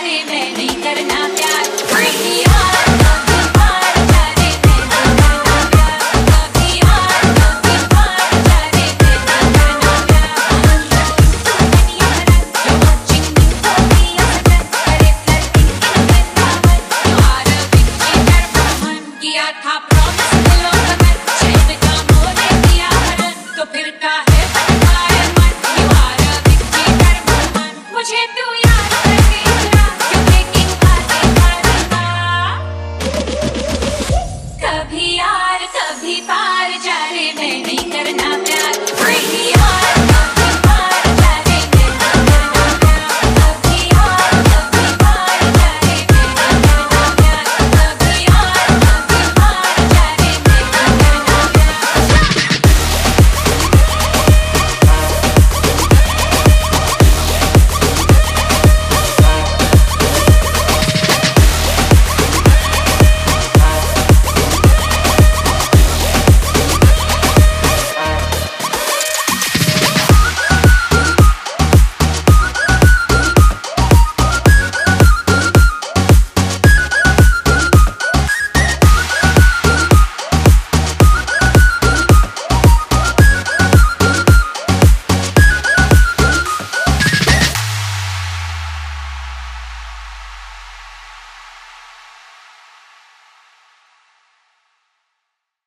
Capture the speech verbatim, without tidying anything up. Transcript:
प्यारे मैं नहीं करना प्यार कभी यार कभी पार प्यारे मैं नहीं करना प्यार कभी यार कभी पार प्यारे मैं नहीं करना प्यार दुनिया भर you're watching me कभी असर करे flirting in वृंदावन यार बिच्ची कर मन किया था promise दिलों का मैं चैन का मोरे दिया हरन तो फिर काहे भटकाए मन यार बिच्ची कर मन मुझे